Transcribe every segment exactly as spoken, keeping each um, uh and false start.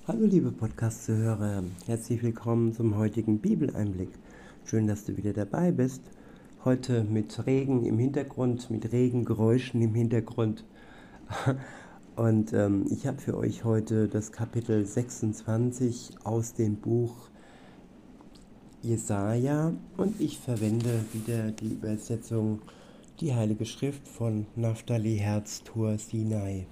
Hallo liebe Podcast-Zuhörer, herzlich willkommen zum heutigen Bibeleinblick. Schön, dass du wieder dabei bist. Heute mit Regen im Hintergrund, mit Regengeräuschen im Hintergrund. Und ähm, ich habe für euch heute das Kapitel sechsundzwanzig aus dem Buch Jesaja und ich verwende wieder die Übersetzung Die Heilige Schrift von Naphtali Herz Tor Sinai.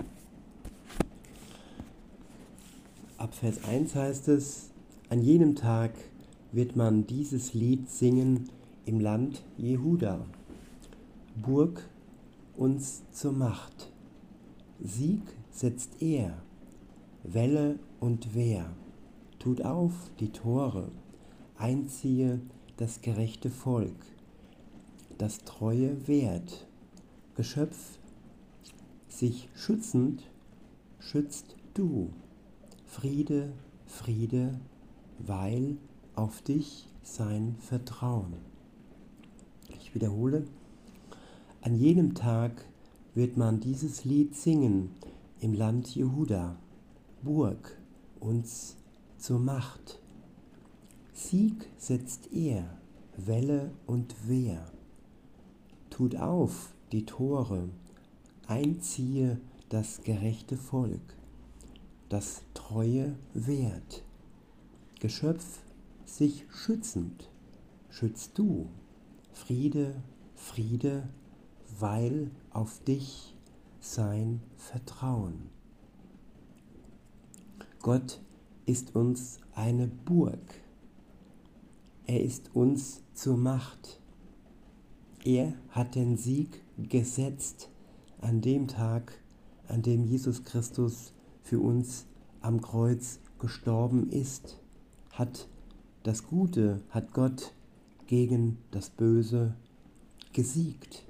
Ab Vers eins heißt es: An jenem Tag wird man dieses Lied singen im Land Jehuda. Burg uns zur Macht. Sieg setzt er, Welle und Wehr. Tut auf die Tore, einziehe das gerechte Volk, das Treue wehrt. Geschöpf sich schützend, schützt du. Friede, Friede, weil auf dich sein Vertrauen. Ich wiederhole, an jenem Tag wird man dieses Lied singen im Land Jehuda. Burg uns zur Macht. Sieg setzt er, Welle und Wehr. Tut auf die Tore, einziehe das gerechte Volk, das Treue wehrt. Geschöpf sich schützend, schützt du. Friede, Friede, weil auf dich sein Vertrauen. Gott ist uns eine Burg. Er ist uns zur Macht. Er hat den Sieg gesetzt an dem Tag, an dem Jesus Christus für uns am Kreuz gestorben ist, hat das Gute, hat Gott gegen das Böse gesiegt.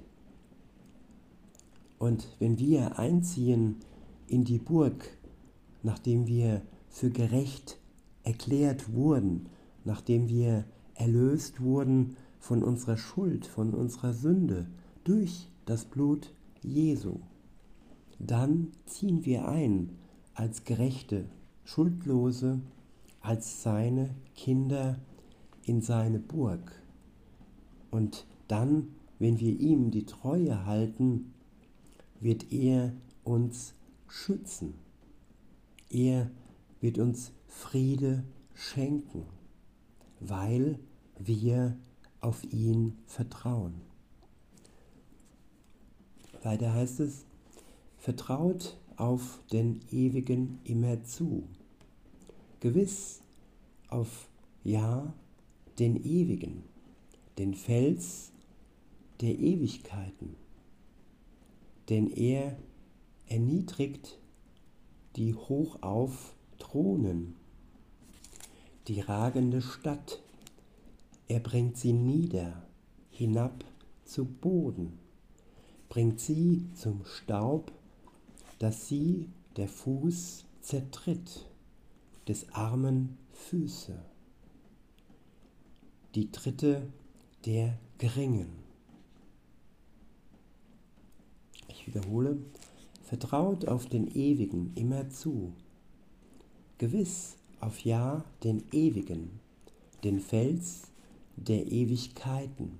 Und wenn wir einziehen in die Burg, nachdem wir für gerecht erklärt wurden, nachdem wir erlöst wurden von unserer Schuld, von unserer Sünde durch das Blut Jesu, dann ziehen wir ein als Gerechte, Schuldlose, als seine Kinder in seine Burg. Und dann, wenn wir ihm die Treue halten, wird er uns schützen. Er wird uns Friede schenken, weil wir auf ihn vertrauen. Weiter heißt es: Vertraut auf den Ewigen immerzu. Gewiss auf, ja, den Ewigen, den Fels der Ewigkeiten. Denn er erniedrigt die hochauf thronen, die ragende Stadt. Er bringt sie nieder, hinab zu Boden, bringt sie zum Staub, dass sie der Fuß zertritt, des armen Füße, die Tritte der Geringen. Ich wiederhole, vertraut auf den Ewigen immerzu, gewiss auf ja den Ewigen, den Fels der Ewigkeiten,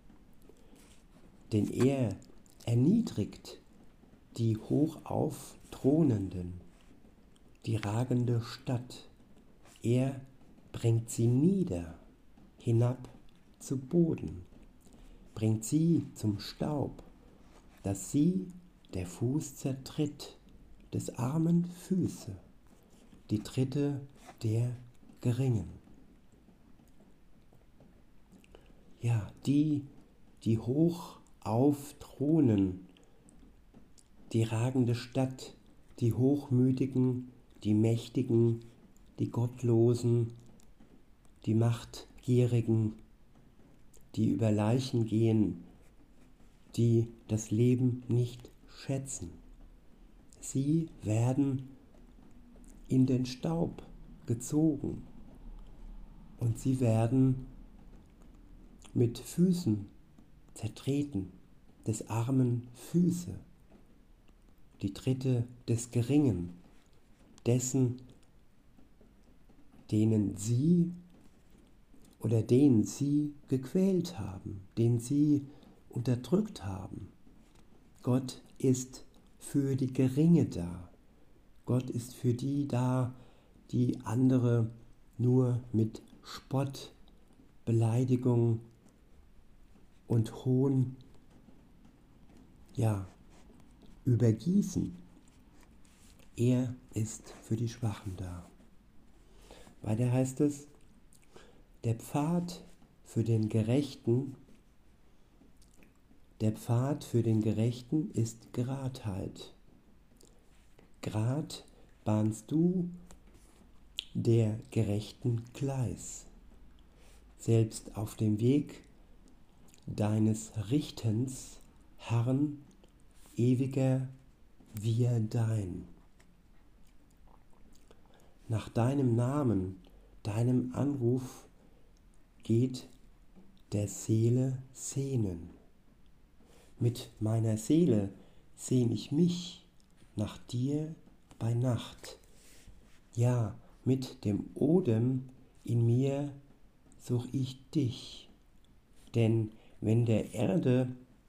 denn er erniedrigt die hochauf thronenden, die ragende Stadt. Er bringt sie nieder, hinab zu Boden, bringt sie zum Staub, dass sie der Fuß zertritt, des armen Füße, die Tritte der Geringen. Ja, die, die hoch aufthronen, die ragende Stadt, die Hochmütigen, die Mächtigen, die Gottlosen, die Machtgierigen, die über Leichen gehen, die das Leben nicht schätzen. Sie werden in den Staub gezogen und sie werden mit Füßen zertreten, des armen Füße, die Tritte des Geringen, dessen, denen sie oder den sie gequält haben, den sie unterdrückt haben. Gott ist für die Geringe da. Gott ist für die da, die andere nur mit Spott, Beleidigung und Hohn, ja, übergießen. Er ist für die Schwachen da. Weiter heißt es, der Pfad für den Gerechten, der Pfad für den Gerechten ist Geradheit. Grad bahnst du der Gerechten Gleis. Selbst auf dem Weg deines Richtens, Herrn, ewiger wir dein. Nach deinem Namen, deinem Anruf geht der Seele Sehnen. Mit meiner Seele sehn ich mich nach dir bei Nacht. Ja, mit dem Odem in mir such ich dich. Denn wenn der Erde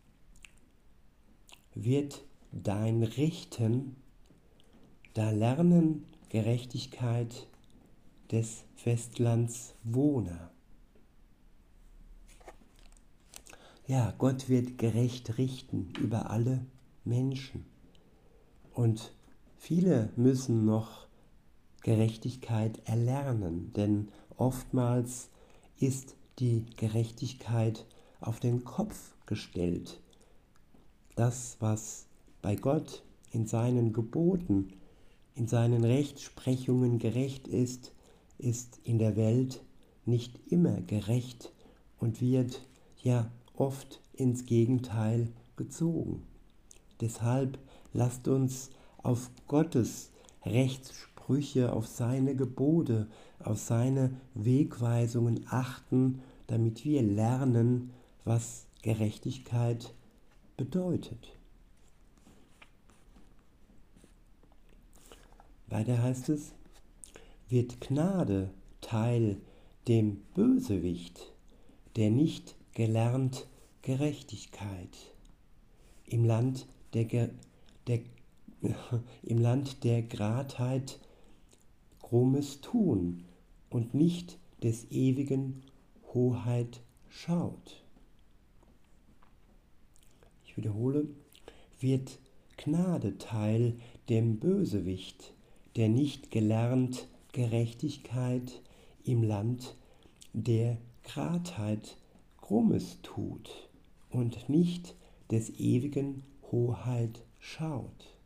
wird dein Richten, da lernen Gerechtigkeit des Festlands Wohner. Ja, Gott wird gerecht richten über alle Menschen. Und viele müssen noch Gerechtigkeit erlernen, denn oftmals ist die Gerechtigkeit auf den Kopf gestellt. Das, was bei Gott in seinen Geboten, in seinen Rechtsprechungen gerecht ist, ist in der Welt nicht immer gerecht und wird ja oft ins Gegenteil gezogen. Deshalb lasst uns auf Gottes Rechtssprüche, auf seine Gebote, auf seine Wegweisungen achten, damit wir lernen, was Gerechtigkeit bedeutet. Weiter heißt es, wird Gnade Teil dem Bösewicht, der nicht gelernt Gerechtigkeit. Im Land der, Ge- der, im Land der Gradheit krummes Tun und nicht des ewigen Hoheit schaut. Ich wiederhole, wird Gnade Teil dem Bösewicht, der nicht gelernt Gerechtigkeit im Land der Gradheit Krummes tut und nicht des ewigen Hoheit schaut.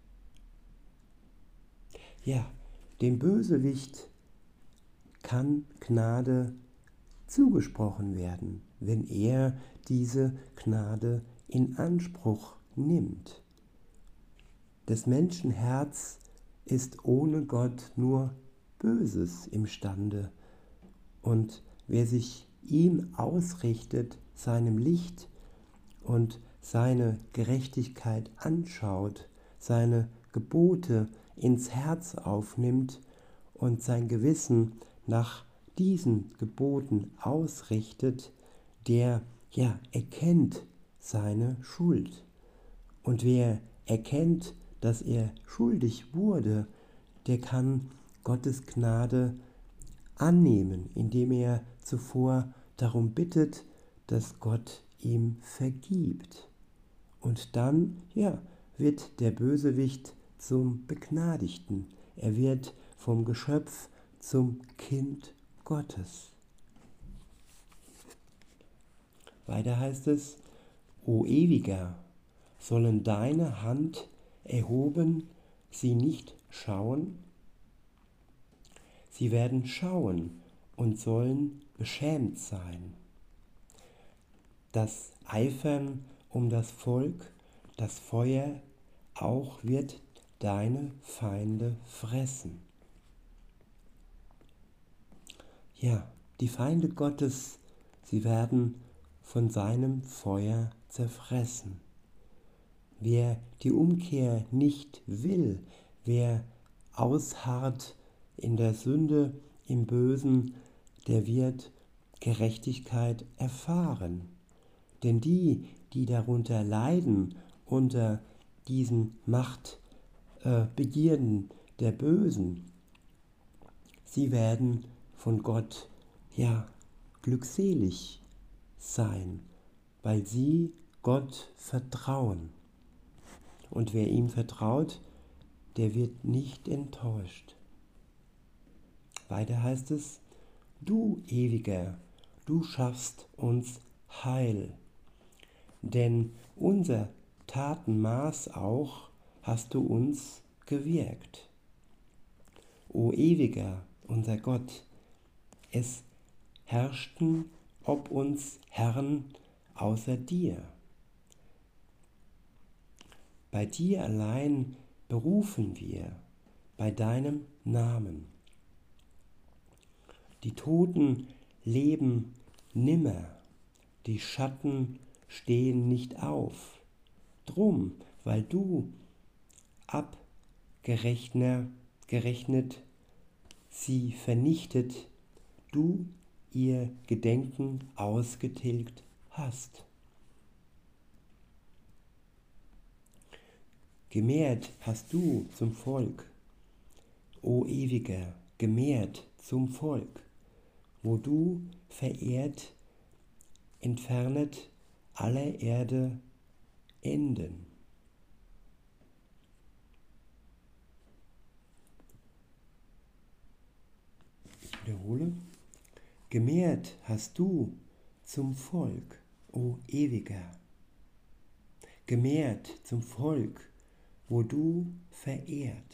Ja, dem Bösewicht kann Gnade zugesprochen werden, wenn er diese Gnade in Anspruch nimmt. Des Menschen Herz ist ohne Gott nur Böses imstande, und wer sich ihm ausrichtet, seinem Licht und seine Gerechtigkeit anschaut, seine Gebote ins Herz aufnimmt und sein Gewissen nach diesen Geboten ausrichtet, der ja erkennt seine Schuld. Und wer erkennt, dass er schuldig wurde, der kann Gottes Gnade annehmen, indem er zuvor darum bittet, dass Gott ihm vergibt. Und dann, ja, wird der Bösewicht zum Begnadigten. Er wird vom Geschöpf zum Kind Gottes. Weiter heißt es, O Ewiger, sollen deine Hand erhoben sie nicht schauen? Sie werden schauen und sollen beschämt sein. Das Eifern um das Volk, das Feuer auch wird deine Feinde fressen. Ja, die Feinde Gottes, sie werden von seinem Feuer zerfressen. Wer die Umkehr nicht will, wer ausharrt in der Sünde, im Bösen, der wird Gerechtigkeit erfahren. Denn die, die darunter leiden, unter diesen Machtbegierden äh, der Bösen, sie werden von Gott ja glückselig sein, weil sie Gott vertrauen. Und wer ihm vertraut, der wird nicht enttäuscht. Weiter heißt es, du Ewiger, du schaffst uns Heil, denn unser Tatenmaß auch hast du uns gewirkt. O Ewiger, unser Gott, es herrschten ob uns Herren außer dir. Bei dir allein berufen wir, bei deinem Namen. Die Toten leben nimmer, die Schatten stehen nicht auf. Drum, weil du abgerechnet gerechnet, sie vernichtet, du ihr Gedenken ausgetilgt hast. Gemehrt hast du zum Volk, o Ewiger, gemehrt zum Volk, wo du verehrt, entfernet alle Erde Enden. Ich wiederhole. Gemehrt hast du zum Volk, o Ewiger, gemehrt zum Volk, wo du verehrt.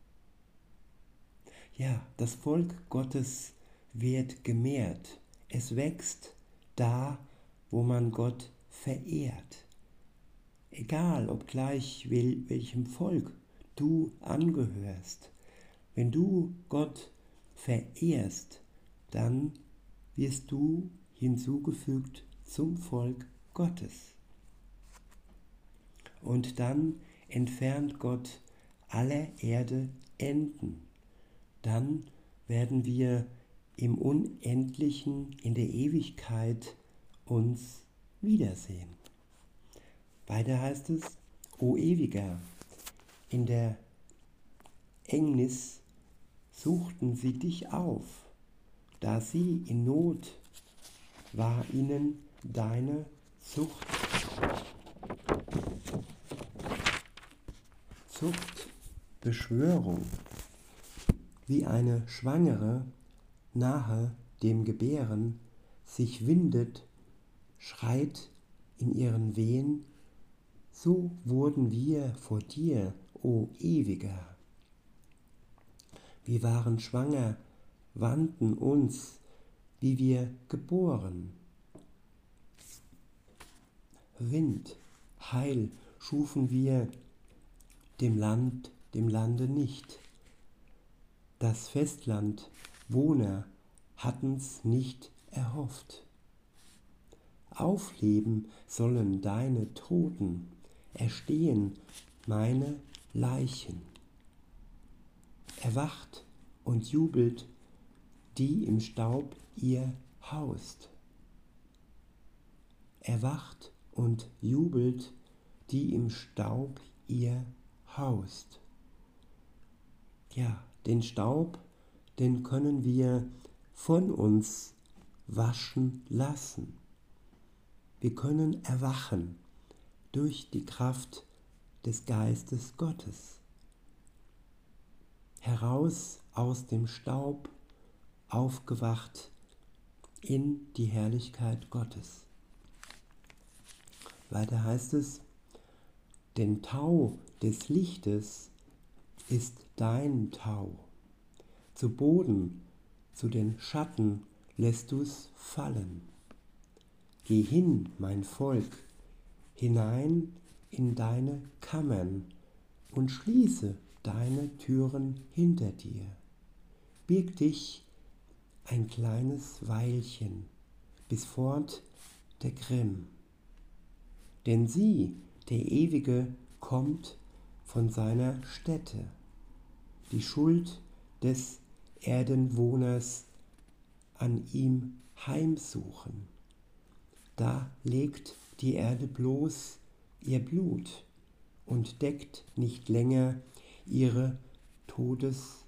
Ja, das Volk Gottes wird gemehrt. Es wächst da, wo man Gott verehrt. Egal, ob gleich wel, welchem Volk du angehörst. Wenn du Gott verehrst, dann wirst du hinzugefügt zum Volk Gottes. Und dann entfernt Gott alle Erde Enden. Dann werden wir im Unendlichen, in der Ewigkeit uns wiedersehen. Weiter heißt es, o Ewiger, in der Engnis suchten sie dich auf, da sie in Not war ihnen deine Zucht, Zucht, Beschwörung, wie eine Schwangere nahe dem Gebären sich windet, schreit in ihren Wehen, so wurden wir vor dir, o Ewiger. Wir waren schwanger, wandten uns, wie wir geboren. Wind, Heil schufen wir dem Land, dem Lande nicht. Das Festland, Wohner hatten's nicht erhofft. Aufleben sollen deine Toten, erstehen meine Leichen. Erwacht und jubelt, die im Staub ihr haust. Erwacht und jubelt, die im Staub ihr haust. Ja, den Staub, den können wir von uns waschen lassen. Wir können erwachen durch die Kraft des Geistes Gottes. Heraus aus dem Staub, aufgewacht in die Herrlichkeit Gottes. Weiter heißt es, denn Tau des Lichtes ist dein Tau. Zu Boden, zu den Schatten lässt du's fallen. Geh hin, mein Volk, hinein in deine Kammern und schließe deine Türen hinter dir. Birg dich ein kleines Weilchen, bis fort der Grimm. Denn sieh, der Ewige kommt von seiner Stätte. Die Schuld des Erdenwohners an ihm heimsuchen. Da legt die Erde bloß ihr Blut und deckt nicht länger ihre Todes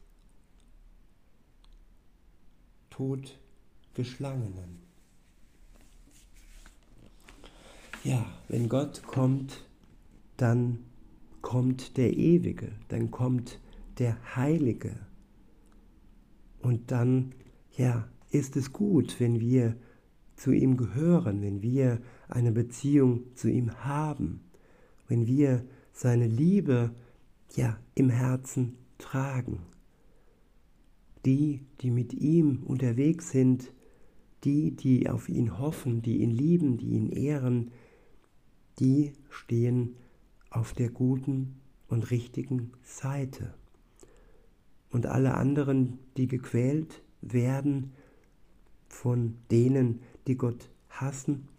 Todgeschlagenen. Ja, wenn Gott kommt, dann kommt der Ewige, dann kommt der Heilige. Und dann, ja, ist es gut, wenn wir zu ihm gehören, wenn wir eine Beziehung zu ihm haben, wenn wir seine Liebe, ja, im Herzen tragen. Die, die mit ihm unterwegs sind, die, die auf ihn hoffen, die ihn lieben, die ihn ehren, die stehen auf der guten und richtigen Seite. Und alle anderen, die gequält werden von denen, die Gott hassen,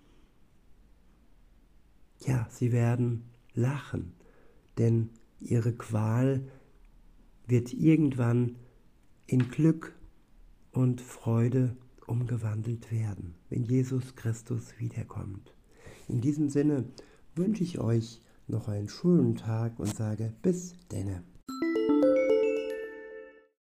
ja, sie werden lachen, denn ihre Qual wird irgendwann in Glück und Freude umgewandelt werden, wenn Jesus Christus wiederkommt. In diesem Sinne wünsche ich euch noch einen schönen Tag und sage bis denne.